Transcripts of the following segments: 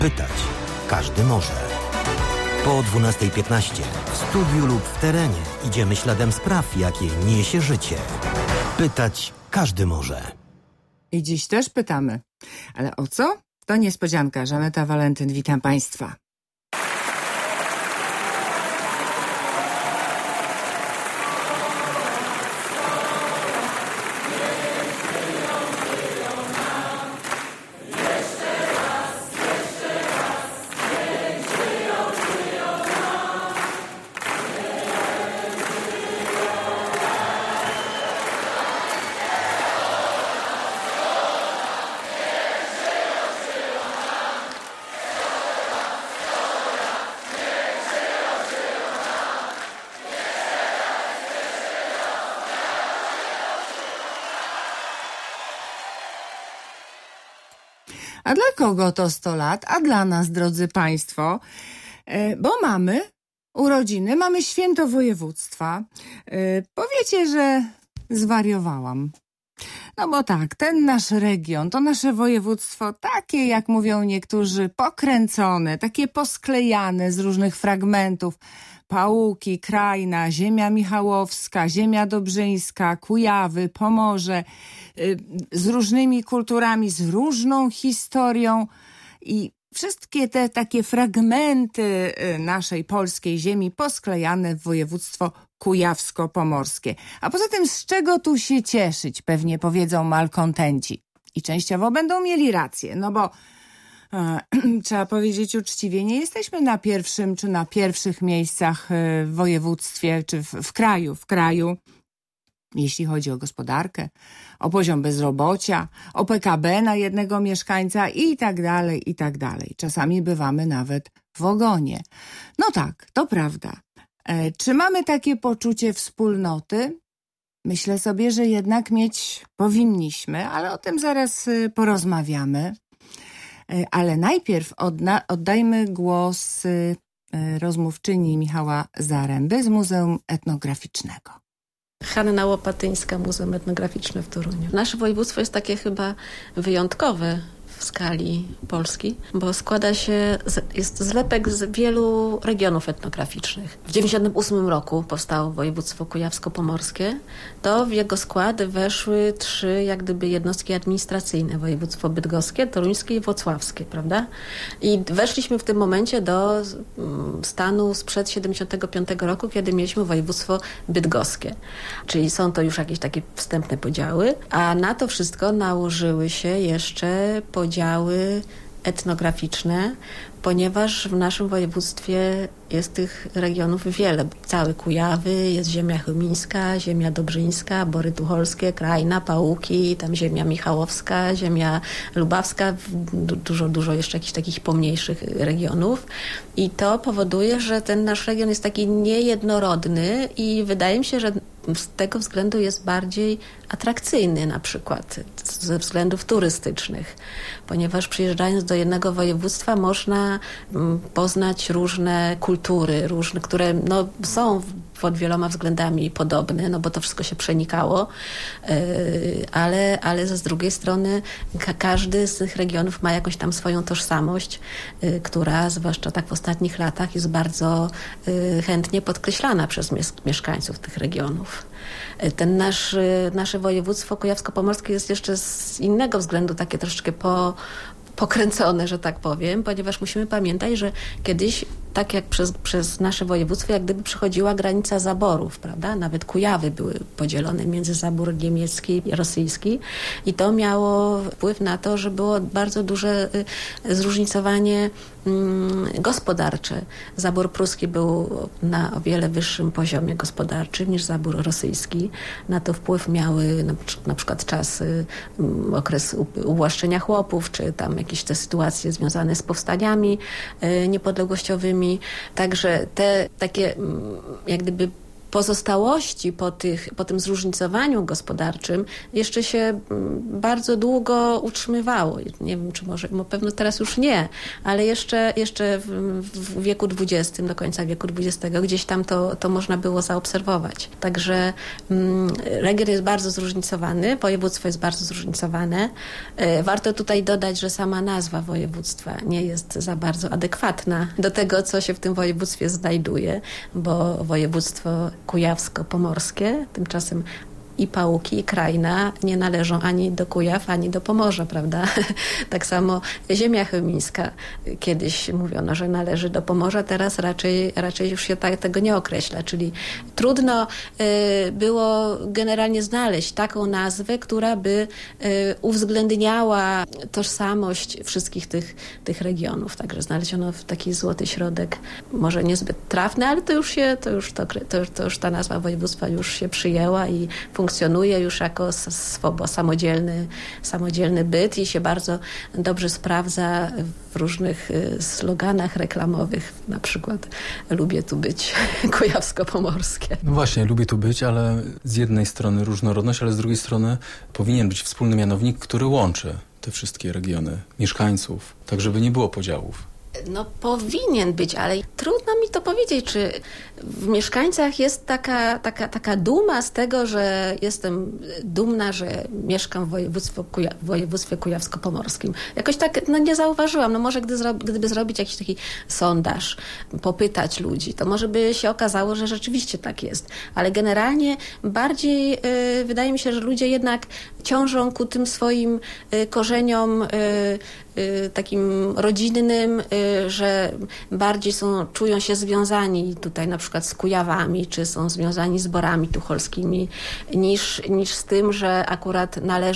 Pytać każdy może. Po 12:15 w studiu lub w terenie idziemy śladem spraw, jakie niesie życie. Pytać każdy może. I dziś też pytamy. Ale o co? To niespodzianka. Żaneta Walentyn, witam Państwa. A dla kogo to 100 lat? A dla nas, drodzy Państwo, bo mamy urodziny, mamy święto województwa. Powiecie, że zwariowałam. No bo tak, ten nasz region, to nasze województwo, takie jak mówią niektórzy, pokręcone, takie posklejane z różnych fragmentów. Pałuki, Krajna, ziemia michałowska, ziemia dobrzyńska, Kujawy, Pomorze, z różnymi kulturami, z różną historią i wszystkie te takie fragmenty naszej polskiej ziemi posklejane w województwo kujawsko-pomorskie. A poza tym z czego tu się cieszyć, pewnie powiedzą malkontenci. I częściowo będą mieli rację, no bo trzeba powiedzieć uczciwie, nie jesteśmy na pierwszym czy na pierwszych miejscach w województwie czy w kraju, jeśli chodzi o gospodarkę, o poziom bezrobocia, o PKB na jednego mieszkańca i tak dalej, i tak dalej. Czasami bywamy nawet w ogonie. No tak, to prawda. Czy mamy takie poczucie wspólnoty? Myślę sobie, że jednak mieć powinniśmy, ale o tym zaraz porozmawiamy. Ale najpierw oddajmy głos rozmówczyni Michała Zaręby z Muzeum Etnograficznego. Hanna Łopatyńska, Muzeum Etnograficzne w Toruniu. Nasze województwo jest takie chyba wyjątkowe w skali Polski, bo składa się, jest zlepek z wielu regionów etnograficznych. W 1998 roku powstało województwo kujawsko-pomorskie. To w jego skład weszły 3 jak gdyby jednostki administracyjne. Województwo bydgoskie, toruńskie i włocławskie, prawda? I weszliśmy w tym momencie do stanu sprzed 1975 roku, kiedy mieliśmy województwo bydgoskie. Czyli są to już jakieś takie wstępne podziały, a na to wszystko nałożyły się jeszcze podziały etnograficzne, ponieważ w naszym województwie jest tych regionów wiele. Całe Kujawy, jest ziemia chełmińska, ziemia dobrzyńska, Bory Tucholskie, Krajna, Pałuki, tam ziemia michałowska, ziemia lubawska, dużo jeszcze jakichś takich pomniejszych regionów. I to powoduje, że ten nasz region jest taki niejednorodny i wydaje mi się, że z tego względu jest bardziej atrakcyjny na przykład ze względów turystycznych, ponieważ przyjeżdżając do jednego województwa można poznać różne kultury, które są pod wieloma względami podobne, no bo to wszystko się przenikało, ale z drugiej strony każdy z tych regionów ma jakąś tam swoją tożsamość, która zwłaszcza tak w ostatnich latach jest bardzo chętnie podkreślana przez mieszkańców tych regionów. Nasze województwo kujawsko-pomorskie jest jeszcze z innego względu takie troszeczkę pokręcone, że tak powiem, ponieważ musimy pamiętać, że kiedyś, tak jak przez nasze województwo, jak gdyby przechodziła granica zaborów, prawda? Nawet Kujawy były podzielone między zabór niemiecki i rosyjski i to miało wpływ na to, że było bardzo duże zróżnicowanie gospodarcze. Zabór pruski był na o wiele wyższym poziomie gospodarczym niż zabór rosyjski. Na to wpływ miały na przykład okres uwłaszczenia chłopów, czy tam jakieś te sytuacje związane z powstaniami niepodległościowymi. Także te takie jak gdyby pozostałości po tym zróżnicowaniu gospodarczym jeszcze się bardzo długo utrzymywało. Nie wiem, czy może, pewno teraz już nie, ale jeszcze w wieku XX, do końca wieku XX, gdzieś tam to można było zaobserwować. Także region jest bardzo zróżnicowany, województwo jest bardzo zróżnicowane. Warto tutaj dodać, że sama nazwa województwa nie jest za bardzo adekwatna do tego, co się w tym województwie znajduje, bo województwo kujawsko-pomorskie, tymczasem i Pałuki, i Krajna nie należą ani do Kujaw, ani do Pomorza, prawda? Tak samo ziemia chełmińska. Kiedyś mówiono, że należy do Pomorza, teraz raczej już się tego nie określa. Czyli trudno było generalnie znaleźć taką nazwę, która by uwzględniała tożsamość wszystkich tych regionów. Także znaleziono taki złoty środek, może niezbyt trafny, ale to już ta nazwa województwa już się przyjęła i funkcjonuje już jako samodzielny byt i się bardzo dobrze sprawdza w różnych sloganach reklamowych. Na przykład lubię tu być kujawsko-pomorskie. No właśnie, lubię tu być, ale z jednej strony różnorodność, ale z drugiej strony powinien być wspólny mianownik, który łączy te wszystkie regiony, mieszkańców, tak żeby nie było podziałów. No powinien być, ale trudno mi to powiedzieć, czy w mieszkańcach jest taka duma z tego, że jestem dumna, że mieszkam w województwie kujawsko-pomorskim. Jakoś tak nie zauważyłam. No może gdyby zrobić jakiś taki sondaż, popytać ludzi, to może by się okazało, że rzeczywiście tak jest. Ale generalnie bardziej wydaje mi się, że ludzie jednak ciążą ku tym swoim korzeniom takim rodzinnym, że bardziej czują się związani tutaj na przykład z Kujawami, czy są związani z Borami tucholskimi, niż z tym, że akurat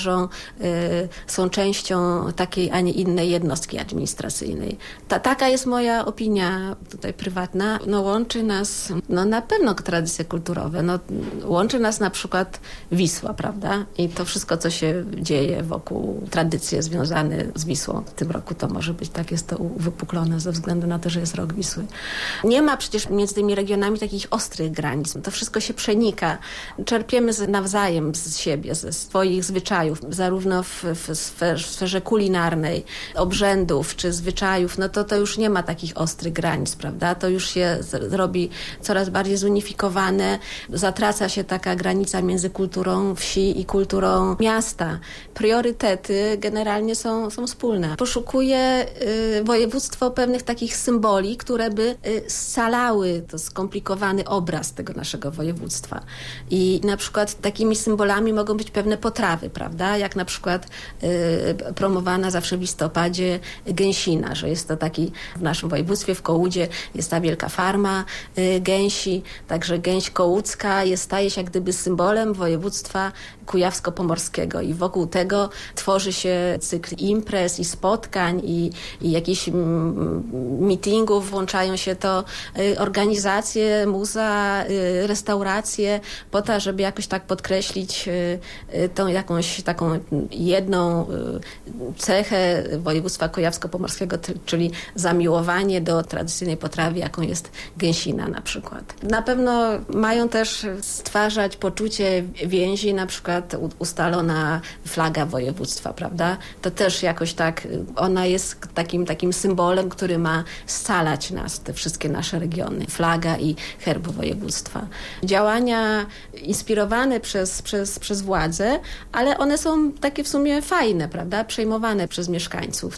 są częścią takiej, a nie innej jednostki administracyjnej. Taka jest moja opinia tutaj prywatna. No łączy nas, na pewno tradycje kulturowe. Łączy nas na przykład Wisła, prawda? I to wszystko, co się dzieje wokół, tradycje związane z Wisłą. W tym roku to może być, tak jest to uwypuklone ze względu na to, że jest rok Wisły. Nie ma przecież między tymi regionami takich ostrych granic. To wszystko się przenika. Czerpiemy nawzajem z siebie, ze swoich zwyczajów, zarówno w sferze kulinarnej, obrzędów czy zwyczajów. To już nie ma takich ostrych granic, prawda? To już się robi coraz bardziej zunifikowane. Zatraca się taka granica między kulturą wsi i kulturą miasta. Priorytety generalnie są wspólne. Poszukuje województwo pewnych takich symboli, które by scalały to skomplikowany obraz tego naszego województwa. I na przykład takimi symbolami mogą być pewne potrawy, prawda? Jak na przykład promowana zawsze w listopadzie gęsina, że jest to taki w naszym województwie, w Kołudzie jest ta wielka farma gęsi, także gęś kołucka staje się jak gdyby symbolem województwa kujawsko-pomorskiego i wokół tego tworzy się cykl imprez i spotkań i jakichś meetingów, włączają się to organizacje, muzea, restauracje po to, żeby jakoś tak podkreślić tą jakąś taką jedną cechę województwa kujawsko-pomorskiego, czyli zamiłowanie do tradycyjnej potrawy, jaką jest gęsina na przykład. Na pewno mają też stwarzać poczucie więzi, na przykład ustalona flaga województwa, prawda? To też jakoś tak, ona jest takim symbolem, który ma scalać nas, te wszystkie nasze regiony. Flaga i herb województwa. Działania inspirowane przez władze, ale one są takie w sumie fajne, prawda? Przejmowane przez mieszkańców.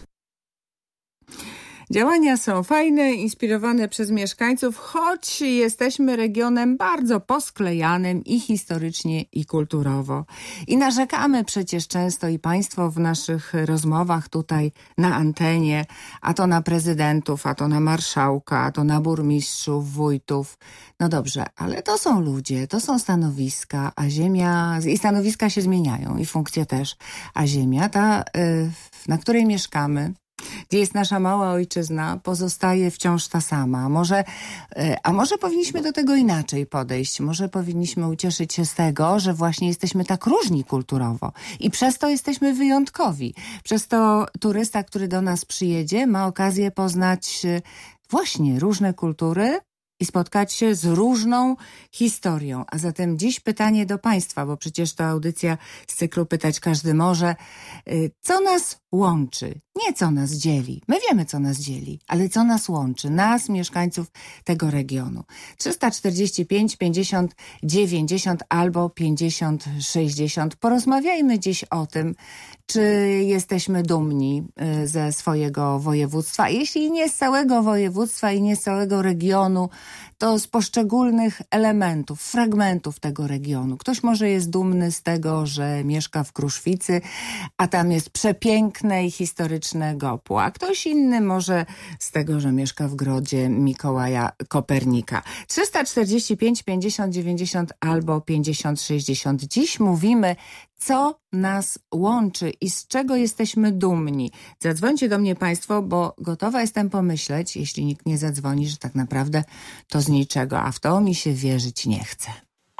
Działania są fajne, inspirowane przez mieszkańców, choć jesteśmy regionem bardzo posklejanym i historycznie, i kulturowo. I narzekamy przecież często i państwo w naszych rozmowach tutaj na antenie, a to na prezydentów, a to na marszałka, a to na burmistrzów, wójtów. No dobrze, ale to są ludzie, to są stanowiska, a ziemia, i stanowiska się zmieniają i funkcje też, a ziemia ta, na której mieszkamy, gdzie jest nasza mała ojczyzna, pozostaje wciąż ta sama. A może powinniśmy do tego inaczej podejść? Może powinniśmy ucieszyć się z tego, że właśnie jesteśmy tak różni kulturowo i przez to jesteśmy wyjątkowi. Przez to turysta, który do nas przyjedzie, ma okazję poznać właśnie różne kultury i spotkać się z różną historią. A zatem dziś pytanie do Państwa, bo przecież to audycja z cyklu Pytać Każdy Może. Co nas łączy? Nie co nas dzieli. My wiemy, co nas dzieli, ale co nas łączy? Nas, mieszkańców tego regionu. 345 50 90 albo 50 60. Porozmawiajmy dziś o tym, czy jesteśmy dumni ze swojego województwa. Jeśli nie z całego województwa i nie z całego regionu, to z poszczególnych elementów, fragmentów tego regionu. Ktoś może jest dumny z tego, że mieszka w Kruszwicy, a tam jest przepiękne i historyczne Gopło, a ktoś inny może z tego, że mieszka w Grodzie Mikołaja Kopernika. 345 50 90 albo 50 60. Dziś mówimy, co nas łączy i z czego jesteśmy dumni. Zadzwońcie do mnie Państwo, bo gotowa jestem pomyśleć, jeśli nikt nie zadzwoni, że tak naprawdę to z niczego, a w to mi się wierzyć nie chce.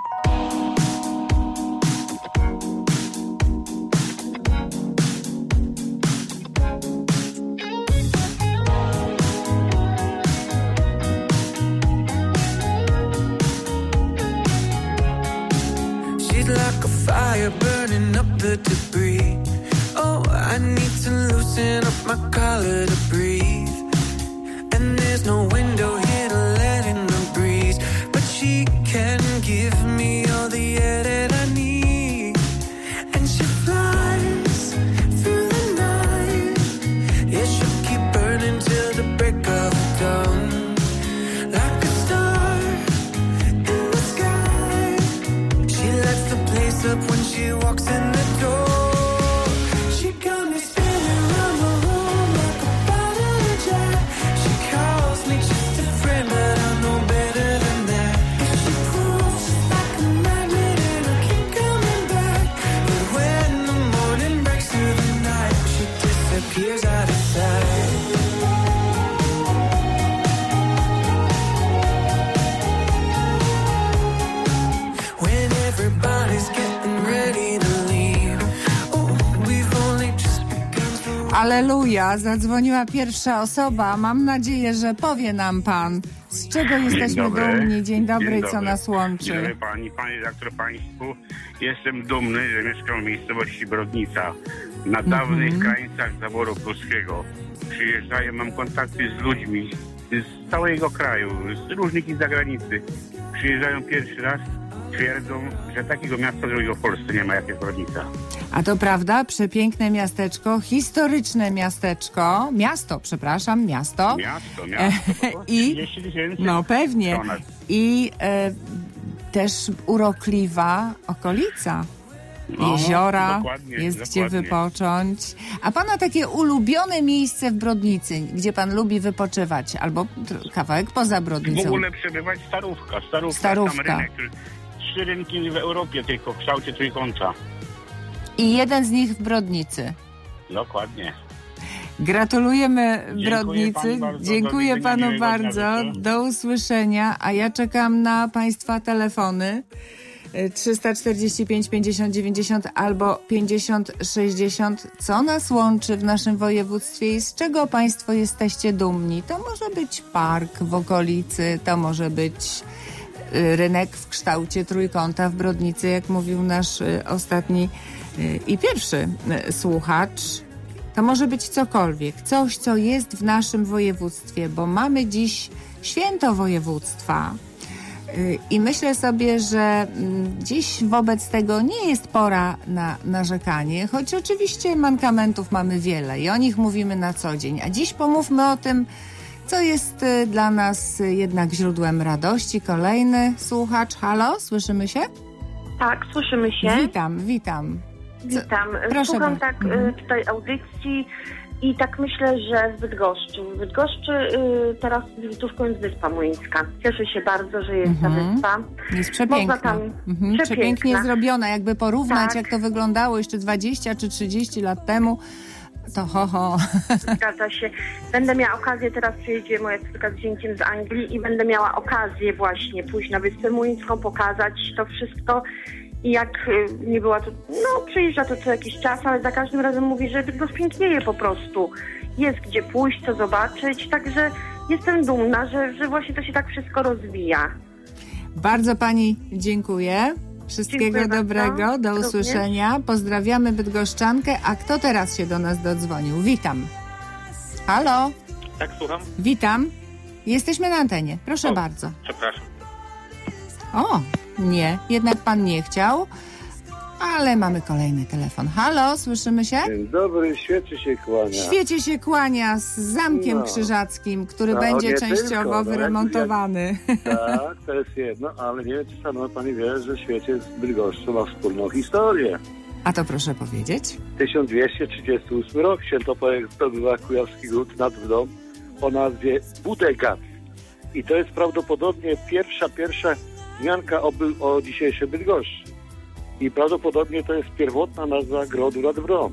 Like a fire burning up the debris. Oh, I need to loosen up my collar to breathe. And there's no window here to let in the breeze, but she can give me all the air that I need. And she flies through the night. Yeah, she'll keep burning till the break of dawn. Like a star in the sky, she lights the place up when she walks in the door. She got me spinning around the room like a bottle of Jack. She calls me just a friend, but I know better than that. And she proves she's like a magnet and I keep coming back. But when the morning breaks through the night, she disappears out of sight. When everybody's getting ready to leave, oh, we've only just begun to... Aleluja, zadzwoniła pierwsza osoba. Mam nadzieję, że powie nam Pan, z czego jesteśmy dumni. Dzień dobry, co nas łączy. Dzień dobry Pani, Panie redaktor, Państwu. Jestem dumny, że mieszkam w miejscowości Brodnica, na dawnych krańcach zaboru pruskiego. Przyjeżdżają, mam kontakty z ludźmi z całego kraju, z różnych z zagranicy. Przyjeżdżają pierwszy raz, twierdzą, że takiego miasta drugiego w Polsce nie ma jak jest Brodnica. A to prawda, przepiękne miasteczko, historyczne miasteczko, miasto. Miasto. I 30 000. no pewnie. Ponad. I też urokliwa okolica. No, Jeziora, dokładnie, jest dokładnie. gdzie wypocząć. A Pana takie ulubione miejsce w Brodnicy, gdzie Pan lubi wypoczywać? Albo kawałek poza W Brodnicą? ogóle przebywać Starówka. Starówka. Tam rynek, 3 rynki w Europie tylko w kształcie trójkąta. I jeden z nich w Brodnicy. Dokładnie. Gratulujemy Dziękuję Brodnicy. pani bardzo, Dziękuję do widzenia, Panu miłego dnia bardzo. życzę. Do usłyszenia. A ja czekam na Państwa telefony. 345 50 90 albo 50 60. Co nas łączy w naszym województwie i z czego Państwo jesteście dumni? To może być park w okolicy, to może być rynek w kształcie trójkąta w Brodnicy, jak mówił nasz ostatni i pierwszy słuchacz. To może być cokolwiek, coś, co jest w naszym województwie, bo mamy dziś święto województwa. I myślę sobie, że dziś wobec tego nie jest pora na narzekanie, choć oczywiście mankamentów mamy wiele i o nich mówimy na co dzień. A dziś pomówmy o tym, co jest dla nas jednak źródłem radości. Kolejny słuchacz. Halo, słyszymy się? Tak, słyszymy się. Witam. Witam. Proszę Słucham bardzo. tak tutaj audycji i tak myślę, że w Bydgoszczy. W Bydgoszczy teraz wizytówką jest Wyspa Młyńska. Cieszę się bardzo, że jest ta wyspa. Jest przepiękna. Można tam- Przepięknie przepiękna. zrobiona. Jakby porównać, Tak. jak to wyglądało jeszcze 20 czy 30 lat temu, to ho. Zgadza się. Będę miała okazję, teraz przyjedzie moja córka z zięciem z Anglii i będę miała okazję właśnie pójść na Wyspę Młyńską, pokazać to wszystko I jak nie była to, przyjeżdża to co jakiś czas, ale za każdym razem mówi, że Bydgoszcz pięknieje po prostu. Jest gdzie pójść, co zobaczyć, także jestem dumna, że właśnie to się tak wszystko rozwija. Bardzo pani dziękuję. Wszystkiego Dziękuję dobrego, bardzo. do usłyszenia. Pozdrawiamy bydgoszczankę. A kto teraz się do nas dodzwonił? Witam. Halo? Tak, słucham? Witam. Jesteśmy na antenie. Proszę bardzo. Przepraszam. O, nie, jednak pan nie chciał, ale mamy kolejny telefon. Halo, słyszymy się? Dzień dobry, świecie się kłania. Świecie się kłania z Zamkiem Krzyżackim, który będzie nie częściowo tylko, wyremontowany. Tak, to jest jedno, ale nie wiem, czy sama pani wie, że świecie z Bydgoszczą ma wspólną historię. A to proszę powiedzieć. 1238 rok Świętopoek zdobywa Kujawski Gród nad Wdą o nazwie Budegat. I to jest prawdopodobnie pierwsza wzmianka o dzisiejszej Bydgoszczy. I prawdopodobnie to jest pierwotna nazwa grodu nad Wdą.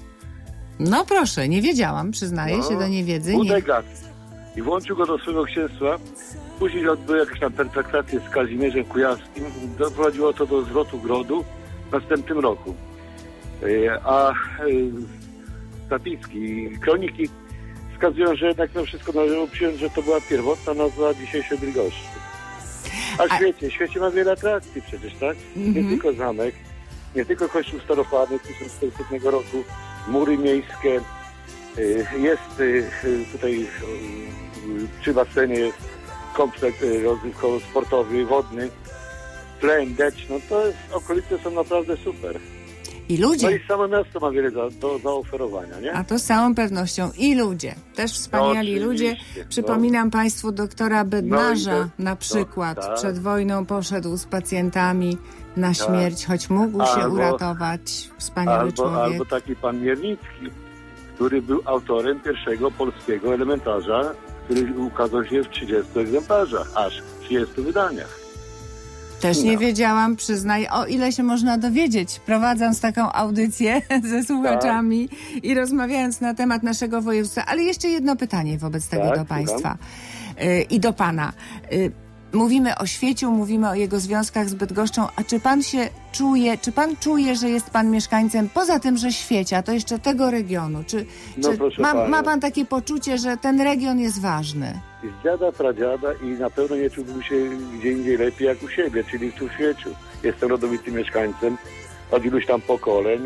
No proszę, nie wiedziałam, przyznaję się do niewiedzy. Budegat. I włączył go do swojego księstwa. Później odbyły jakieś tam pertraktacje z Kazimierzem Kujawskim. Doprowadziło to do zwrotu grodu w następnym roku. A zapiski i kroniki wskazują, że jednak to wszystko należało przyjąć, że to była pierwotna nazwa dzisiejszej Bydgoszczy. A świecie ma wiele atrakcji przecież, tak? Nie tylko zamek, nie tylko kościół starochwalny 1400 roku, mury miejskie, jest tutaj przy basenie jest kompleks rozrywkowo-sportowy, wodny, tlen, decz, to jest, okolice są naprawdę super. I ludzie. No i samo miasto ma wiele do zaoferowania, nie? A to z całą pewnością. I ludzie. Też wspaniali ludzie. Przypominam Państwu doktora Bednarza na przykład. tak. Przed wojną poszedł z pacjentami na śmierć, choć mógł się uratować. Wspaniały człowiek. Albo taki pan Miernicki, który był autorem pierwszego polskiego elementarza, który ukazał się w 30 egzemplarzach, aż w 30 wydaniach. Też nie wiedziałam, przyznaję, o ile się można dowiedzieć, prowadząc taką audycję ze słuchaczami i rozmawiając na temat naszego województwa. Ale jeszcze jedno pytanie wobec tego do Państwa i do Pana. Mówimy o świeciu, mówimy o jego związkach z Bydgoszczą, a czy pan czuje, że jest pan mieszkańcem, poza tym, że Świecia, to jeszcze tego regionu? Czy ma pan takie poczucie, że ten region jest ważny? Z dziada, pradziada i na pewno nie czułbym się gdzie indziej lepiej jak u siebie, czyli tu w Świeciu. Jestem rodowitym mieszkańcem od iluś tam pokoleń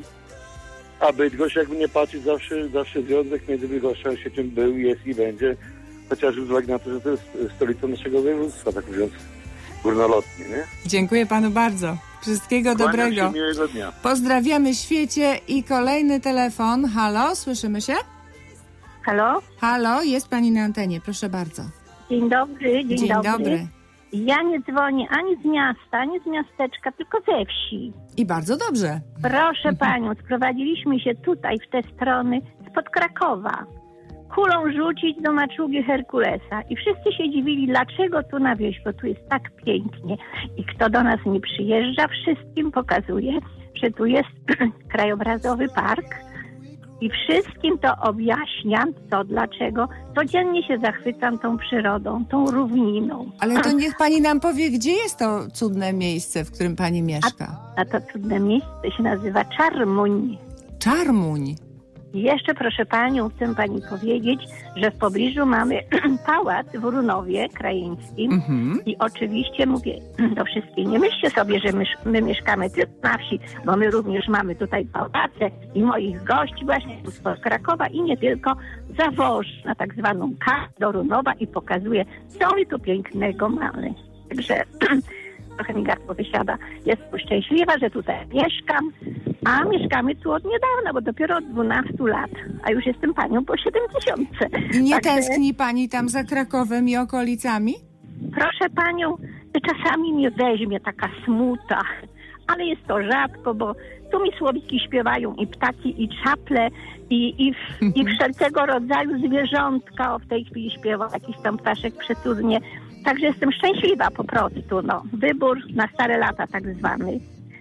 a Bydgoszcz, jakby nie patrzeć, zawsze związek między Bydgoszczą a Świeciem był, jest i będzie. Chociaż z uwagi na to, że to jest stolicą naszego województwa, tak mówiąc górnolotnie, nie? Dziękuję panu bardzo. Wszystkiego dobrego. Się, miłego dnia. Pozdrawiamy Świecie i kolejny telefon. Halo, słyszymy się? Halo? Halo, jest pani na antenie, proszę bardzo. Dzień dobry, dzień dobry. Ja nie dzwonię ani z miasta, ani z miasteczka, tylko ze wsi. I bardzo dobrze. Proszę panią, sprowadziliśmy się tutaj, w te strony, spod Krakowa. Kulą rzucić do maczugi Herkulesa. I wszyscy się dziwili, dlaczego tu na wieś, bo tu jest tak pięknie. I kto do nas nie przyjeżdża, wszystkim pokazuje, że tu jest krajobrazowy park. I wszystkim to objaśniam, co, dlaczego. Codziennie się zachwycam tą przyrodą, tą równiną. Ale to niech pani nam powie, gdzie jest to cudne miejsce, w którym pani mieszka. A to cudne miejsce się nazywa Czarmuń. Czarmuń. I jeszcze, proszę panią, chcę pani powiedzieć, że w pobliżu mamy pałac w Runowie Krajeńskim i oczywiście mówię do wszystkich, nie myślcie sobie, że my mieszkamy tylko na wsi, bo my również mamy tutaj pałace i moich gości właśnie z Krakowa i nie tylko, zawożę na tak zwaną kartę do Runowa i pokazuję, co my tu pięknego mamy. Także trochę mi gardło wysiada. Jestem szczęśliwa, że tutaj mieszkam, a mieszkamy tu od niedawna, bo dopiero od 12 lat, a już jestem panią po 70. I nie tęskni pani tam za Krakowem i okolicami? Proszę panią, czasami mnie weźmie taka smuta, ale jest to rzadko, bo tu mi słowiki śpiewają i ptaki, i czaple, i wszelkiego rodzaju zwierzątka. O, w tej chwili śpiewa jakiś tam ptaszek przecudnie. Także jestem szczęśliwa po prostu, Wybór na stare lata tak zwany.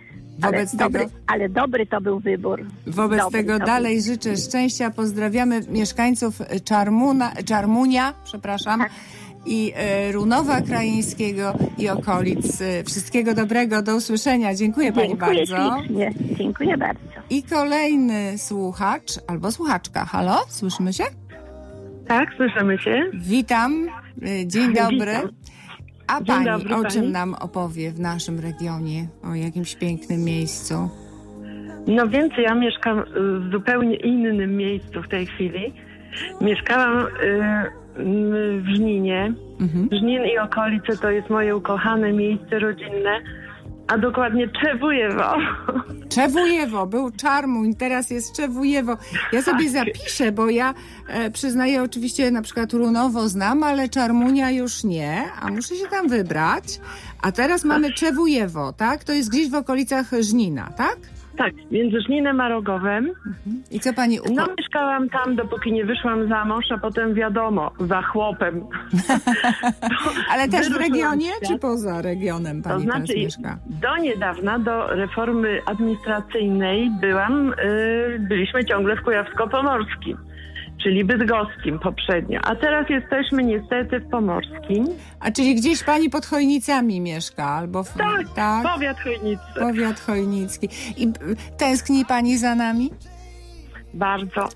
Ale dobry to był wybór. Wobec tego dalej życzę szczęścia. Pozdrawiamy mieszkańców Czarmunia, i Runowa Krajeńskiego i okolic. Wszystkiego dobrego, do usłyszenia. Dziękuję pani bardzo. Ślicznie. Dziękuję bardzo. I kolejny słuchacz albo słuchaczka. Halo, słyszymy się? Tak, słyszymy się. Witam, dzień dobry. Witam. A Dzień pani dobry, o czym pani. nam opowie w naszym regionie? O jakimś pięknym miejscu? No więc ja mieszkam w zupełnie innym miejscu w tej chwili. Mieszkałam w Żninie. Żnin i okolice to jest moje ukochane miejsce rodzinne, a dokładnie Czewujewo. Czewujewo, był Czarmuń, teraz jest Czewujewo. Ja sobie zapiszę, bo ja przyznaję, oczywiście na przykład Runowo znam, ale Czarmunia już nie, a muszę się tam wybrać. A teraz mamy Czewujewo, tak? To jest gdzieś w okolicach Żnina, tak? Tak, między Żninem a Rogowem. I co pani No mieszkałam tam, dopóki nie wyszłam za mąż, a potem wiadomo, za chłopem. Ale też w Wyruszyłam regionie, w świat. czy poza regionem pani To znaczy, teraz mieszka? do niedawna, do reformy administracyjnej byliśmy ciągle w Kujawsko-Pomorskim, czyli bydgoskim poprzednio. A teraz jesteśmy niestety w Pomorskim. A czyli gdzieś pani pod Chojnicami mieszka? Albo Tak, powiat chojnicy. Powiat chojnicki. I tęskni pani za nami? Bardzo.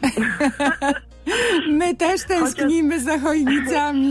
My też tęsknimy za Chojnicami.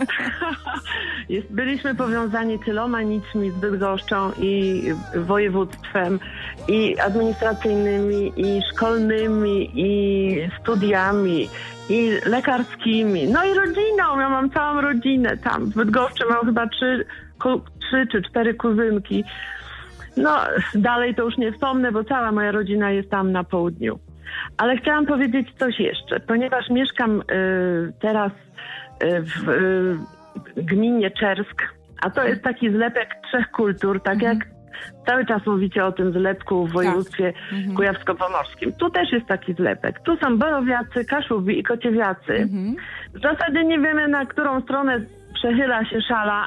Byliśmy powiązani tyloma nićmi z Bydgoszczą i województwem, i administracyjnymi, i szkolnymi, i studiami, i lekarskimi, no i rodziną. Ja mam całą rodzinę tam. W Bydgoszczy mam chyba 3 czy 4 kuzynki. No, dalej to już nie wspomnę, bo cała moja rodzina jest tam na południu. Ale chciałam powiedzieć coś jeszcze, ponieważ mieszkam teraz w gminie Czersk, a to jest taki zlepek 3 kultur, tak jak cały czas mówicie o tym zlepku w województwie kujawsko-pomorskim. Tu też jest taki zlepek. Tu są Borowiacy, Kaszubi i Kociewiacy. W zasadzie nie wiemy, na którą stronę przechyla się szala,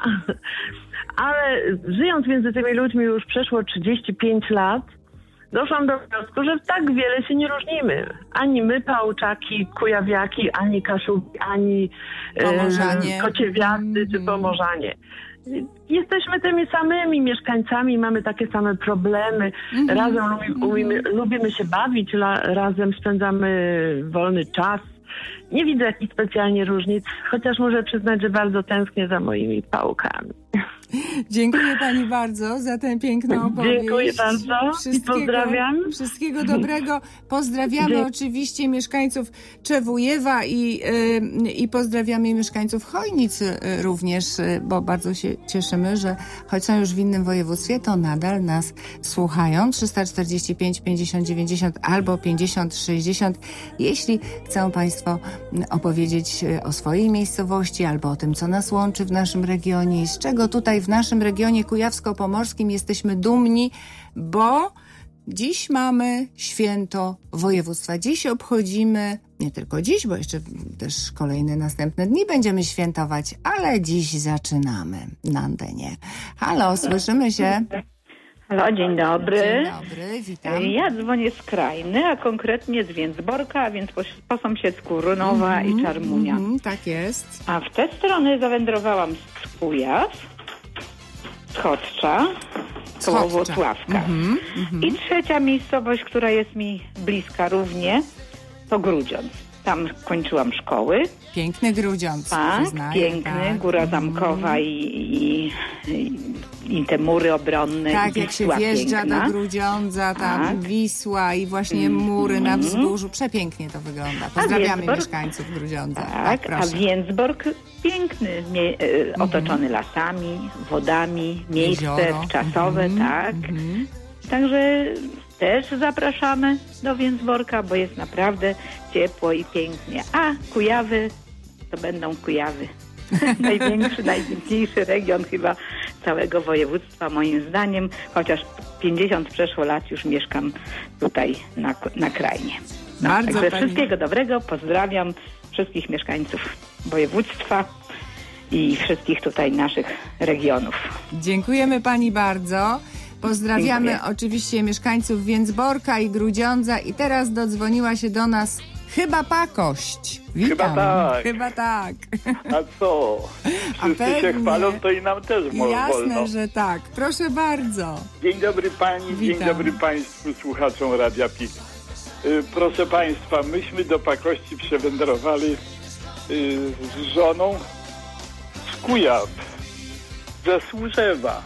ale żyjąc między tymi ludźmi już przeszło 35 lat, doszłam do wniosku, że tak wiele się nie różnimy. Ani my, Pałczaki, Kujawiaki, ani Kaszubi, ani Kociewiacy czy Pomorzanie. Jesteśmy tymi samymi mieszkańcami, mamy takie same problemy. Razem lubimy się bawić, razem spędzamy wolny czas. Nie widzę jakichś specjalnie różnic, chociaż muszę przyznać, że bardzo tęsknię za moimi pałkami. Dziękuję pani bardzo za tę piękną opowieść. Dziękuję bardzo i pozdrawiam. Wszystkiego dobrego. Pozdrawiamy oczywiście mieszkańców Czewujewa i pozdrawiamy mieszkańców Chojnic również, bo bardzo się cieszymy, że choć są już w innym województwie, to nadal nas słuchają. 345 50 90 albo 50 60. Jeśli chcą państwo opowiedzieć o swojej miejscowości albo o tym, co nas łączy w naszym regionie i z czego tutaj w naszym regionie kujawsko-pomorskim jesteśmy dumni, bo dziś mamy święto województwa. Dziś obchodzimy, nie tylko dziś, bo jeszcze też kolejne następne dni będziemy świętować, ale dziś zaczynamy na antenie. Halo, słyszymy się? Halo, dzień dobry. Dzień dobry, witam. Ja dzwonię z Krajny, a konkretnie z Więcborka, a więc po sąsiedzku Runowa i Czarmunia. Tak jest. A w te strony zawędrowałam z Kujaw, z Chodcza, koło Włocławka. I trzecia miejscowość, która jest mi bliska równie, to Grudziądz. Tam kończyłam szkoły. Piękny Grudziądz. Tak, przyznaję, piękny, tak. Góra Zamkowa i te mury obronne. Tak, jak się wjeżdża piękna. do Grudziądza, tam Tak. Wisła i właśnie mury na wzgórzu. Przepięknie to wygląda. Pozdrawiamy mieszkańców Grudziądza. Tak, a Więcbork piękny, otoczony lasami, wodami, miejsce Jezioro. czasowe, tak. Także też zapraszamy do Więcborka, bo jest naprawdę ciepło i pięknie. A Kujawy to będą Kujawy. Najpiękniejszy region chyba całego województwa moim zdaniem, chociaż 50 przeszło lat już mieszkam tutaj na Krajnie. Także wszystkiego dobrego, pozdrawiam wszystkich mieszkańców województwa i wszystkich tutaj naszych regionów. Dziękujemy pani bardzo. Pozdrawiamy oczywiście mieszkańców Więcborka i Grudziądza i teraz dodzwoniła się do nas Chyba pakość. Witam. Chyba tak. tak. A co? Wszyscy się chwalą, to i nam też wolno. Jasne, że tak. Proszę bardzo. Dzień dobry pani, Witam. dzień dobry państwu, słuchaczom Radia PIK. Proszę państwa, myśmy do pakości przewędrowali z żoną z Kujaw, ze Służewa.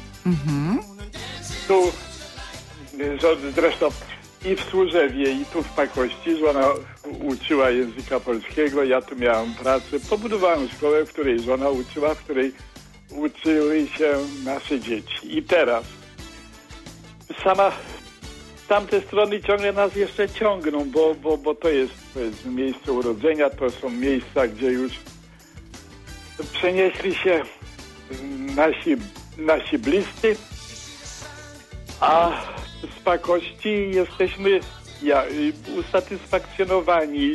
Tu, zresztą i w Służewie, i tu w pakości żona uczyła języka polskiego, ja tu miałem pracę. Pobudowałem szkołę, w której żona uczyła, w której uczyły się nasze dzieci. I teraz sama tamte strony ciągle nas jeszcze ciągną, bo to jest, powiedzmy, miejsce urodzenia, to są miejsca, gdzie już przenieśli się nasi bliscy, a z pakości jesteśmy usatysfakcjonowani,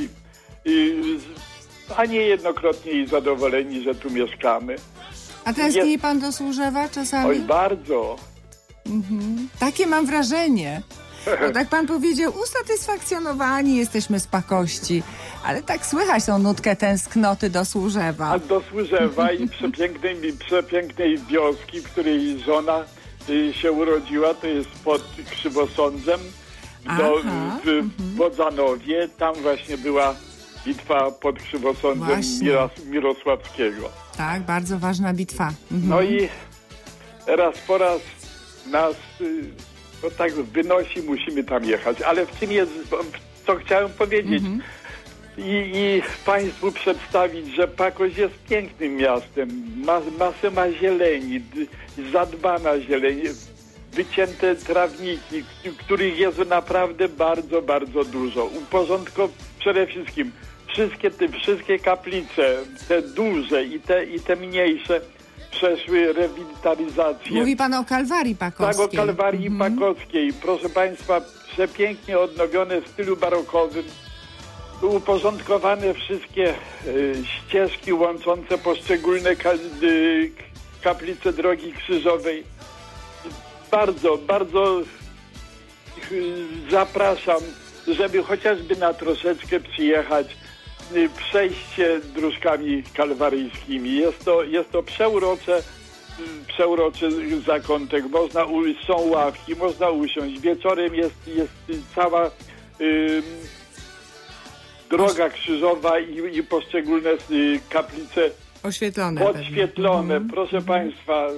a niejednokrotnie i zadowoleni, że tu mieszkamy. A tęskni pan do Służewa czasami? Oj, bardzo. Takie mam wrażenie. No tak pan powiedział, usatysfakcjonowani jesteśmy z pakości, ale tak słychać tą nutkę tęsknoty do Służewa. A do Służewa i przepięknej wioski, w której żona się urodziła, to jest pod Krzywosądzem, w Bodzanowie. Tam właśnie była bitwa pod Krzywosądzem Mirosławskiego. Tak, bardzo ważna bitwa. No i raz po raz nas to tak wynosi, musimy tam jechać. Ale w czym jest, co chciałem powiedzieć i państwu przedstawić, że Pakość jest pięknym miastem. Masę ma zieleni, zadbana zieleń, wycięte trawniki, których jest naprawdę bardzo, bardzo dużo. Przede wszystkim wszystkie kaplice, te duże i te mniejsze, przeszły rewitalizację. Mówi pan o Kalwarii Pakowskiej. Tak, o Kalwarii Pakowskiej. Proszę państwa, przepięknie odnowione w stylu barokowym. Uporządkowane wszystkie ścieżki łączące poszczególne kaplice Drogi Krzyżowej. Bardzo, bardzo zapraszam, żeby chociażby na troszeczkę przyjechać, przejść się dróżkami kalwaryjskimi. Jest to przeuroczy zakątek. Są ławki, można usiąść. Wieczorem jest cała droga krzyżowa i poszczególne kaplice podświetlone. Proszę państwa,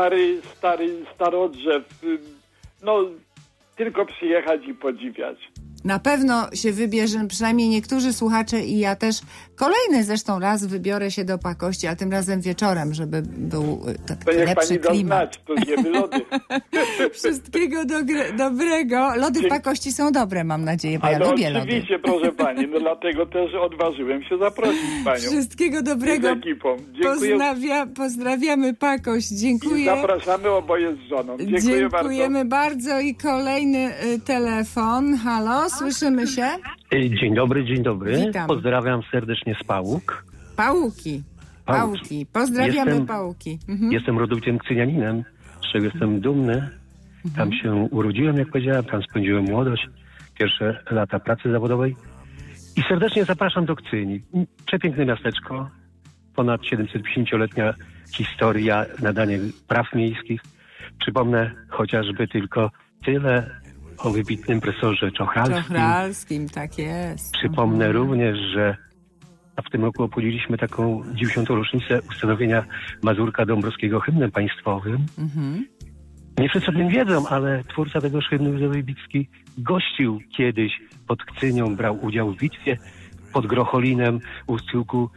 starodrzew. No, tylko przyjechać i podziwiać. Na pewno się wybierze, przynajmniej niektórzy słuchacze i ja też. Kolejny zresztą raz wybiorę się do Pakości, a tym razem wieczorem, żeby był taki lepszy klimat. To zjemy lody. Wszystkiego dobrego. Lody w Pakości są dobre, mam nadzieję, bo ja lubię lody. Oczywiście, proszę pani, no dlatego też odważyłem się zaprosić panią. Wszystkiego dobrego. Z ekipą. Dziękuję. Pozdrawiamy Pakość. Dziękuję. I zapraszamy oboje z żoną. Dziękujemy bardzo. I kolejny telefon. Halo, słyszymy się? Dzień dobry. Witam. Pozdrawiam serdecznie z Pałuk. Pałuki. Pozdrawiamy Pałuki. Jestem rodowitym kcynianinem, z czego jestem dumny. Tam się urodziłem, jak powiedziałem, tam spędziłem młodość, pierwsze lata pracy zawodowej. I serdecznie zapraszam do Kcyni. Przepiękne miasteczko, ponad 750-letnia historia nadania praw miejskich. Przypomnę chociażby tylko tyle o wybitnym profesorze Czochralskim. Tak jest. Przypomnę również, że w tym roku obchodziliśmy taką 90. rocznicę ustanowienia Mazurka Dąbrowskiego hymnem państwowym. Nie wszyscy o tym wiedzą, ale twórca tego hymnu, Józef Wybicki, gościł kiedyś pod Kcynią, brał udział w bitwie pod Grocholinem u schyłku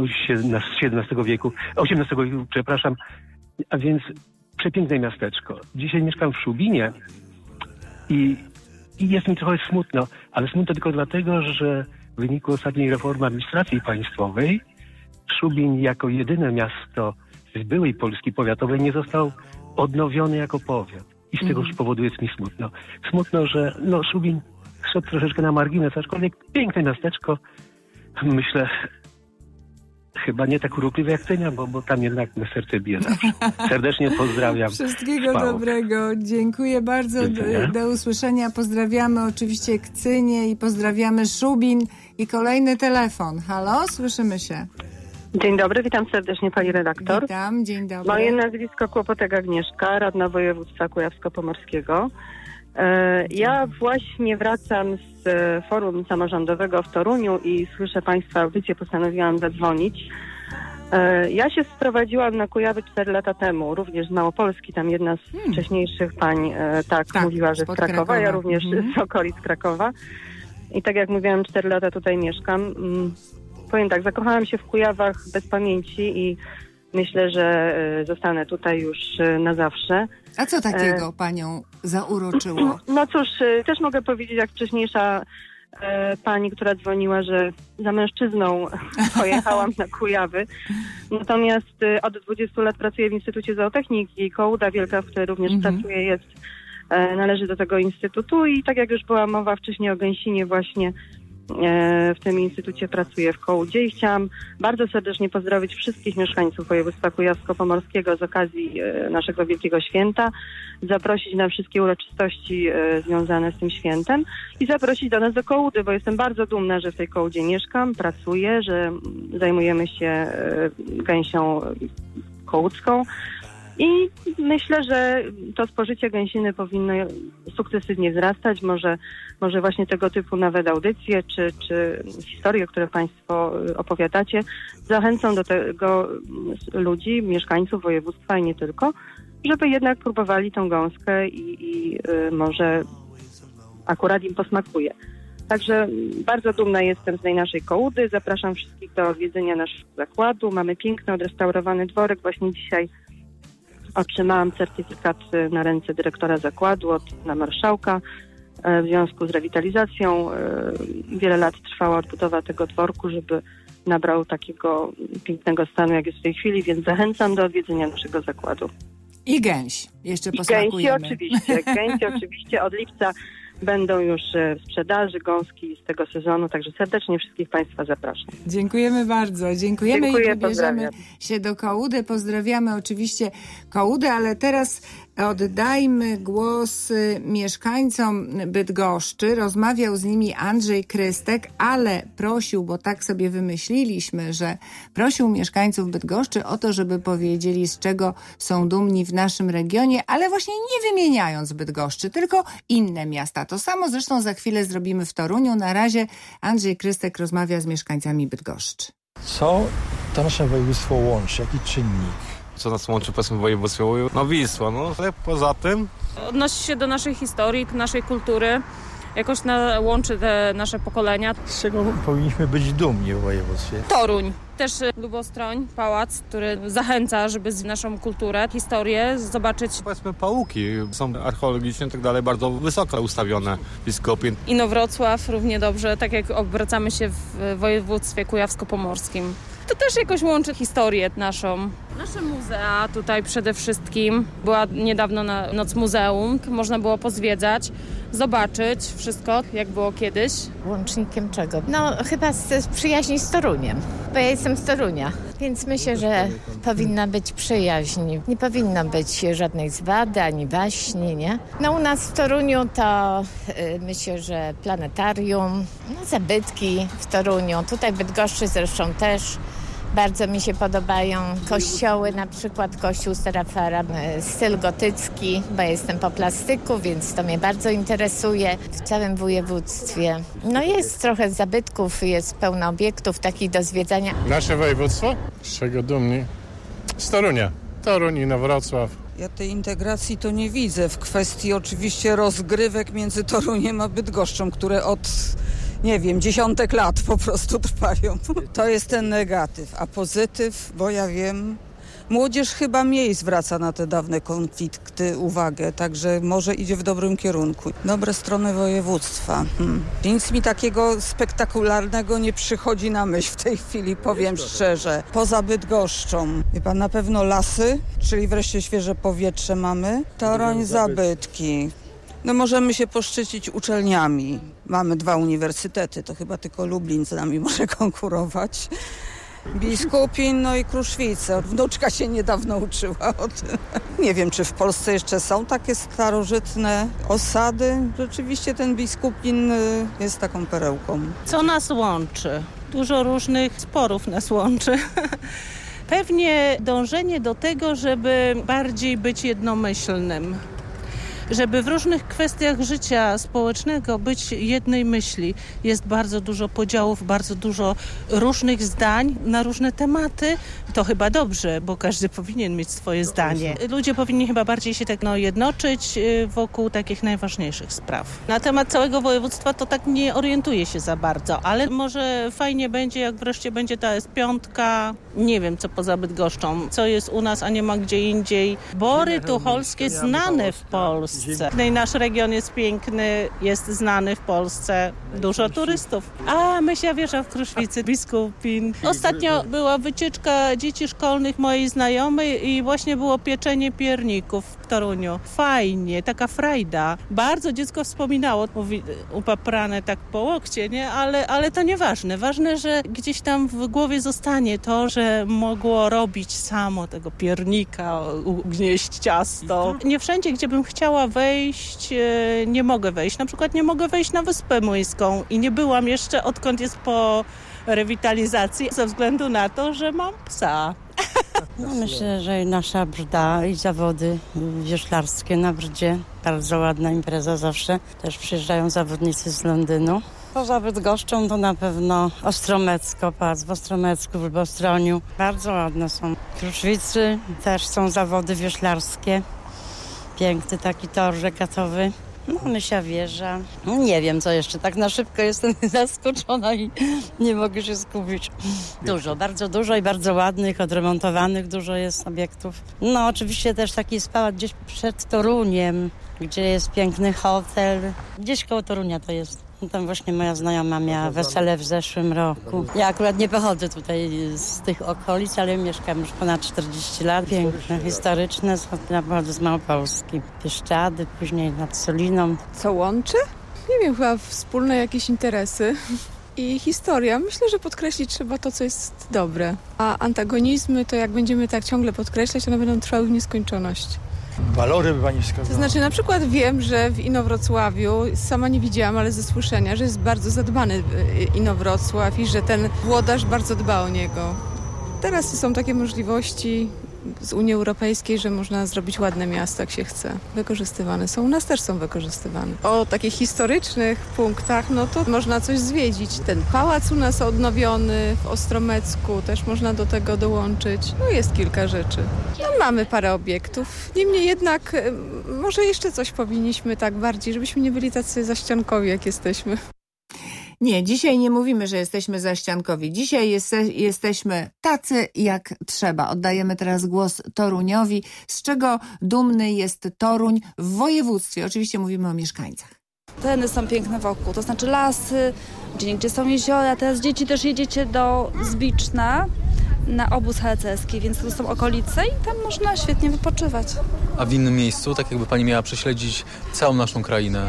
XVII wieku, przepraszam. A więc przepiękne miasteczko. Dzisiaj mieszkam w Szubinie i jest mi trochę smutno, ale smutno tylko dlatego, że w wyniku ostatniej reformy administracji państwowej Szubin jako jedyne miasto z byłej Polski powiatowej nie został odnowiony jako powiat. I z tegoż powodu jest mi smutno. Smutno, że Szubin szedł troszeczkę na margines, aczkolwiek piękne miasteczko. Myślę, chyba nie tak urokliwe jak Tynia, bo tam jednak me serce bije zawsze. Serdecznie pozdrawiam. Wszystkiego Spał. dobrego. Dziękuję bardzo. Do usłyszenia. Pozdrawiamy oczywiście Kcynię i pozdrawiamy Szubin. I kolejny telefon. Halo, słyszymy się. Dzień dobry, witam serdecznie pani redaktor. Witam, dzień dobry. Moje nazwisko Kłopotek Agnieszka, radna województwa kujawsko-pomorskiego. Ja właśnie wracam z forum samorządowego w Toruniu i słyszę państwa audycję, postanowiłam zadzwonić. Ja się sprowadziłam na Kujawy 4 lata temu, również z Małopolski, tam jedna z wcześniejszych pań mówiła, że z Krakowa, ja również z okolic Krakowa. I tak jak mówiłam, 4 lata tutaj mieszkam. Powiem tak, zakochałam się w Kujawach bez pamięci i myślę, że zostanę tutaj już na zawsze. A co takiego panią zauroczyło? No cóż, też mogę powiedzieć, jak wcześniejsza pani, która dzwoniła, że za mężczyzną pojechałam na Kujawy. Natomiast od 20 lat pracuję w Instytucie Zootechniki. Kołuda Wielka, w której również pracuję, należy do tego instytutu i tak jak już była mowa wcześniej o gęsinie, właśnie w tym instytucie pracuję w Kołudzie i chciałam bardzo serdecznie pozdrowić wszystkich mieszkańców województwa kujawsko-pomorskiego z okazji naszego wielkiego święta, zaprosić na wszystkie uroczystości związane z tym świętem i zaprosić do nas do Kołudy, bo jestem bardzo dumna, że w tej Kołudzie mieszkam, pracuję, że zajmujemy się gęsią kołudzką. I myślę, że to spożycie gęsiny powinno sukcesywnie wzrastać. Może właśnie tego typu nawet audycje czy historie, które państwo opowiadacie, zachęcą do tego ludzi, mieszkańców województwa i nie tylko, żeby jednak próbowali tą gąskę i może akurat im posmakuje. Także bardzo dumna jestem z tej naszej Kołudy. Zapraszam wszystkich do odwiedzenia naszego zakładu. Mamy piękny, odrestaurowany dworek. Właśnie dzisiaj otrzymałam certyfikat na ręce dyrektora zakładu od pana marszałka w związku z rewitalizacją. Wiele lat trwała odbudowa tego dworku, żeby nabrał takiego pięknego stanu, jak jest w tej chwili, więc zachęcam do odwiedzenia naszego zakładu. I gęś. Jeszcze posmakujemy. Gęsi oczywiście. Od lipca będą już w sprzedaży gąski z tego sezonu, także serdecznie wszystkich państwa zapraszam. Dziękujemy bardzo. Dziękuję i wybierzemy się do Kołudy. Pozdrawiamy oczywiście Kołudę, ale teraz oddajmy głos mieszkańcom Bydgoszczy. Rozmawiał z nimi Andrzej Krystek, ale prosił, bo tak sobie wymyśliliśmy, że prosił mieszkańców Bydgoszczy o to, żeby powiedzieli, z czego są dumni w naszym regionie, ale właśnie nie wymieniając Bydgoszczy, tylko inne miasta. To samo zresztą za chwilę zrobimy w Toruniu. Na razie Andrzej Krystek rozmawia z mieszkańcami Bydgoszczy. Co to nasze województwo łączy? Jaki czynnik? Co nas łączy, powiedzmy, w województwie? No Wisła, ale poza tym... Odnosi się do naszej historii, naszej kultury. Jakoś łączy te nasze pokolenia. Z czego powinniśmy być dumni w województwie? Toruń. Też Lubostroń, pałac, który zachęca, żeby z naszą kulturę, historię zobaczyć. Powiedzmy Pałuki są archeologicznie i tak dalej bardzo wysoko ustawione, blisko 5. Inowrocław równie dobrze, tak jak obracamy się w województwie kujawsko-pomorskim. To też jakoś łączy historię naszą. Nasze muzea tutaj przede wszystkim. Była niedawno Noc Muzeum. Można było pozwiedzać, zobaczyć wszystko, jak było kiedyś. Łącznikiem czego? No chyba z przyjaźni z Toruniem, bo ja jestem z Torunia, więc myślę, że powinna być przyjaźń. Nie powinno być żadnej zwady, ani waśni, nie? No u nas w Toruniu to myślę, że planetarium, zabytki w Toruniu, tutaj w Bydgoszczy zresztą też. Bardzo mi się podobają kościoły, na przykład kościół Serafara, styl gotycki, bo ja jestem po plastyku, więc to mnie bardzo interesuje w całym województwie. No jest trochę zabytków, jest pełno obiektów takich do zwiedzania. Nasze województwo? Z czego dumni? Z Torunia. Toruń, Inowrocław. Ja tej integracji to nie widzę w kwestii oczywiście rozgrywek między Toruniem a Bydgoszczą, które od dziesiątek lat po prostu trwają. To jest ten negatyw, a pozytyw, bo ja wiem, młodzież chyba mniej zwraca na te dawne konflikty uwagę, także może idzie w dobrym kierunku. Dobre strony województwa. Nic mi takiego spektakularnego nie przychodzi na myśl w tej chwili, powiem szczerze. Poza Bydgoszczą. Wie pan, na pewno lasy, czyli wreszcie świeże powietrze mamy. Toruń, zabytki. No możemy się poszczycić uczelniami. Mamy 2 uniwersytety, to chyba tylko Lublin z nami może konkurować. Biskupin, no i Kruszwice. Wnuczka się niedawno uczyła o tym. Nie wiem, czy w Polsce jeszcze są takie starożytne osady. Rzeczywiście ten Biskupin jest taką perełką. Co nas łączy? Dużo różnych sporów nas łączy. Pewnie dążenie do tego, żeby bardziej być jednomyślnym. Żeby w różnych kwestiach życia społecznego być jednej myśli. Jest bardzo dużo podziałów, bardzo dużo różnych zdań na różne tematy. To chyba dobrze, bo każdy powinien mieć swoje zdanie. Ludzie powinni chyba bardziej się tak jednoczyć wokół takich najważniejszych spraw. Na temat całego województwa to tak nie orientuję się za bardzo, ale może fajnie będzie, jak wreszcie będzie ta S5. Nie wiem, co poza Bydgoszczą, co jest u nas, a nie ma gdzie indziej. Bory tucholskie znane w Polsce. No i nasz region jest piękny, jest znany w Polsce, dużo turystów. A Mysia Wieża w Kruszwicy, Biskupin. Ostatnio była wycieczka dzieci szkolnych mojej znajomej i właśnie było pieczenie pierników w Toruniu. Fajnie, taka frajda. Bardzo dziecko wspominało, mówi upaprane tak po łokcie, nie? Ale to nieważne. Ważne, że gdzieś tam w głowie zostanie to, że mogło robić samo tego piernika, ugnieść ciasto. Nie wszędzie, gdzie bym chciała wejść, nie mogę wejść. Na przykład nie mogę wejść na Wyspę Młyńską i nie byłam jeszcze, odkąd jest po rewitalizacji, ze względu na to, że mam psa. No myślę, że nasza Brda i zawody wioślarskie na Brdzie. Bardzo ładna impreza zawsze. Też przyjeżdżają zawodnicy z Londynu. Poza Bydgoszczą to na pewno Ostromecko, Pac w Ostromecku, w Lbostroniu. Bardzo ładne są. W Kruszwicy też są zawody wioślarskie. Piękny taki tor regatowy. No, Mysia Wieża. Nie wiem, co jeszcze. Tak na szybko jestem zaskoczona i nie mogę się skupić. Dużo, bardzo dużo i bardzo ładnych, odremontowanych dużo jest obiektów. No, oczywiście też taki jest pałac gdzieś przed Toruniem, gdzie jest piękny hotel. Gdzieś koło Torunia to jest. Tam właśnie moja znajoma miała wesele w zeszłym roku. Ja akurat nie pochodzę tutaj z tych okolic, ale mieszkam już ponad 40 lat. Piękne, historyczne, pochodzę z Małopolski. Pieszczady, później nad Soliną. Co łączy? Nie wiem, chyba wspólne jakieś interesy i historia. Myślę, że podkreślić trzeba to, co jest dobre. A antagonizmy to jak będziemy tak ciągle podkreślać, one będą trwały w nieskończoność. Walory by pani wskazała? To znaczy na przykład wiem, że w Inowrocławiu, sama nie widziałam, ale ze słyszenia, że jest bardzo zadbany Inowrocław i że ten włodarz bardzo dba o niego. Teraz są takie możliwości z Unii Europejskiej, że można zrobić ładne miasto, jak się chce. Wykorzystywane są. U nas też są wykorzystywane. O takich historycznych punktach, no to można coś zwiedzić. Ten pałac u nas odnowiony w Ostromecku, też można do tego dołączyć. No jest kilka rzeczy. No, mamy parę obiektów. Niemniej jednak może jeszcze coś powinniśmy tak bardziej, żebyśmy nie byli tacy zaściankowi, jak jesteśmy. Nie, dzisiaj nie mówimy, że jesteśmy zaściankowi. Dzisiaj jesteśmy tacy jak trzeba. Oddajemy teraz głos Toruniowi. Z czego dumny jest Toruń w województwie? Oczywiście mówimy o mieszkańcach. Tereny są piękne wokół, to znaczy lasy, gdzie są jeziora. Teraz dzieci też jedziecie do Zbiczna na obóz harcerski, więc to są okolice i tam można świetnie wypoczywać. A w innym miejscu, tak jakby pani miała prześledzić całą naszą krainę?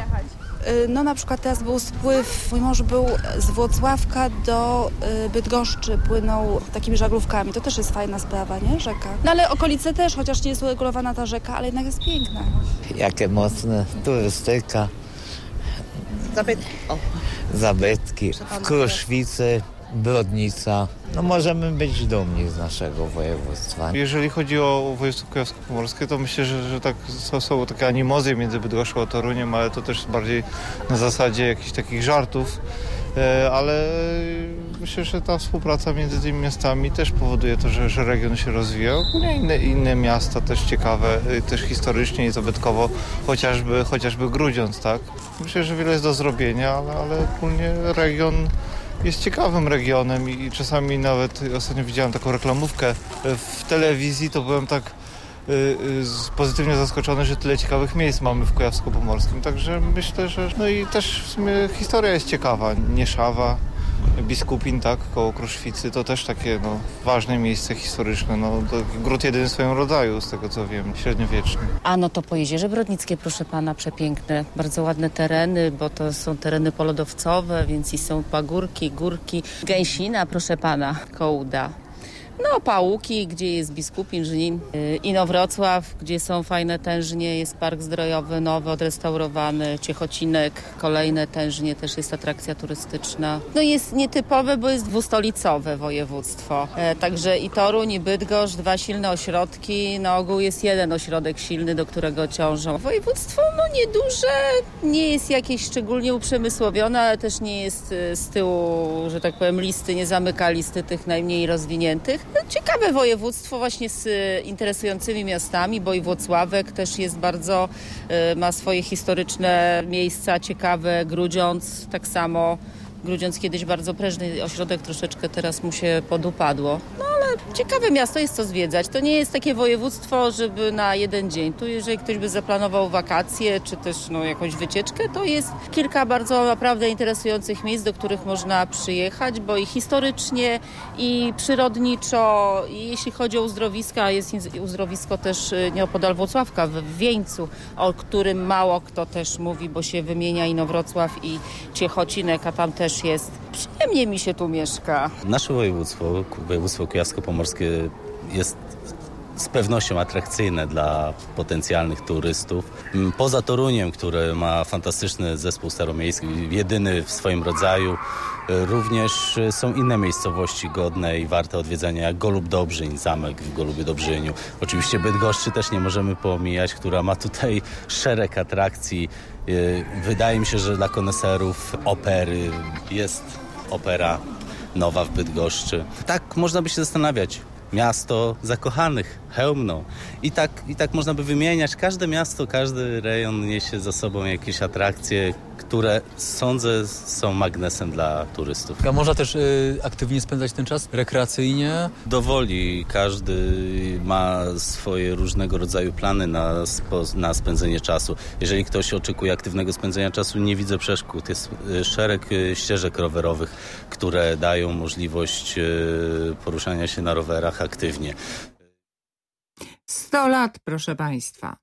No na przykład teraz był spływ, mój mąż był z Włocławka do Bydgoszczy, płynął takimi żaglówkami. To też jest fajna sprawa, nie? Rzeka. No ale okolice też, chociaż nie jest uregulowana ta rzeka, ale jednak jest piękna. Jakie mocne, turystyka. Zabytki. W Kruszwicy, Brodnica. No możemy być dumni z naszego województwa. Jeżeli chodzi o województwo kujawsko-pomorskie, to myślę, że tak są takie animozje między Bydgoszczą a Toruniem, ale to też bardziej na zasadzie jakichś takich żartów. Ale myślę, że ta współpraca między tymi miastami też powoduje to, że region się rozwija. Inne miasta też ciekawe, też historycznie i zabytkowo, chociażby Grudziądz, tak? Myślę, że wiele jest do zrobienia, ale ogólnie region jest ciekawym regionem i czasami nawet ostatnio widziałem taką reklamówkę w telewizji, to byłem tak pozytywnie zaskoczony, że tyle ciekawych miejsc mamy w Kujawsko-Pomorskim. Także myślę, że no i też w sumie historia jest ciekawa. Nieszawa, Biskupin, tak, koło Kruszwicy, to też takie ważne miejsce historyczne. Gród jedyny w swoim rodzaju, z tego co wiem, średniowieczny. A no to po Jezierze Brodnickie, proszę pana, przepiękne, bardzo ładne tereny, bo to są tereny polodowcowe, więc i są pagórki, górki. Gęsina, proszę pana, Kołda. No, Pałuki, gdzie jest Biskupin, Żnin, Inowrocław, gdzie są fajne tężnie, jest park zdrojowy nowy, odrestaurowany, Ciechocinek, kolejne tężnie, też jest atrakcja turystyczna. No jest nietypowe, bo jest dwustolicowe województwo. Także i Toruń, i Bydgoszcz, 2 silne ośrodki. Na ogół jest jeden ośrodek silny, do którego ciążą. Województwo nieduże, nie jest jakieś szczególnie uprzemysłowione, ale też nie jest z tyłu, że tak powiem, listy, nie zamyka listy tych najmniej rozwiniętych. Ciekawe województwo właśnie z interesującymi miastami, bo i Włocławek też jest bardzo, ma swoje historyczne miejsca ciekawe, Grudziądz tak samo. Grudziądz kiedyś bardzo prężny ośrodek, troszeczkę teraz mu się podupadło. No ale ciekawe miasto, jest co zwiedzać. To nie jest takie województwo, żeby na jeden dzień. Tu jeżeli ktoś by zaplanował wakacje, czy też jakąś wycieczkę, to jest kilka bardzo naprawdę interesujących miejsc, do których można przyjechać, bo i historycznie, i przyrodniczo, i jeśli chodzi o uzdrowiska, jest uzdrowisko też nieopodal Włocławka, w Wieńcu, o którym mało kto też mówi, bo się wymienia Inowrocław i Ciechocinek, a tam też jest. Przyjemnie mi się tu mieszka. Nasze województwo kujawsko-pomorskie jest z pewnością atrakcyjne dla potencjalnych turystów. Poza Toruniem, który ma fantastyczny zespół staromiejski, jedyny w swoim rodzaju, również są inne miejscowości godne i warte odwiedzenia, jak Golub-Dobrzyń, zamek w Golubie-Dobrzyniu. Oczywiście Bydgoszczy też nie możemy pomijać, która ma tutaj szereg atrakcji. Wydaje mi się, że dla koneserów opery jest opera nowa w Bydgoszczy. Tak można by się zastanawiać. Miasto zakochanych, Chełmno. I tak można by wymieniać. Każde miasto, każdy rejon niesie za sobą jakieś atrakcje, które sądzę są magnesem dla turystów. A można też aktywnie spędzać ten czas rekreacyjnie? Dowoli. Każdy ma swoje różnego rodzaju plany na spędzenie czasu. Jeżeli ktoś oczekuje aktywnego spędzenia czasu, nie widzę przeszkód. Jest szereg ścieżek rowerowych, które dają możliwość poruszania się na rowerach aktywnie. 100 lat, proszę Państwa.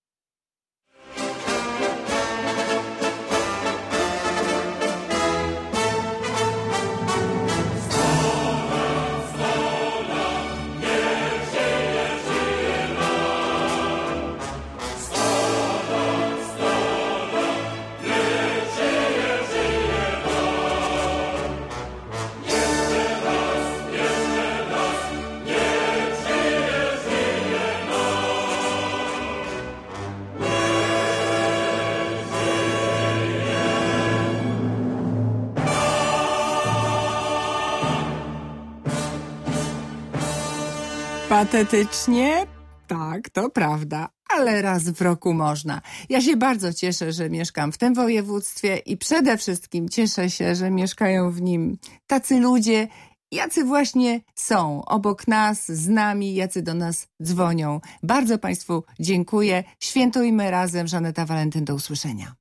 Patetycznie? Tak, to prawda, ale raz w roku można. Ja się bardzo cieszę, że mieszkam w tym województwie i przede wszystkim cieszę się, że mieszkają w nim tacy ludzie, jacy właśnie są obok nas, z nami, jacy do nas dzwonią. Bardzo Państwu dziękuję. Świętujmy razem. Żaneta Walentyn, do usłyszenia.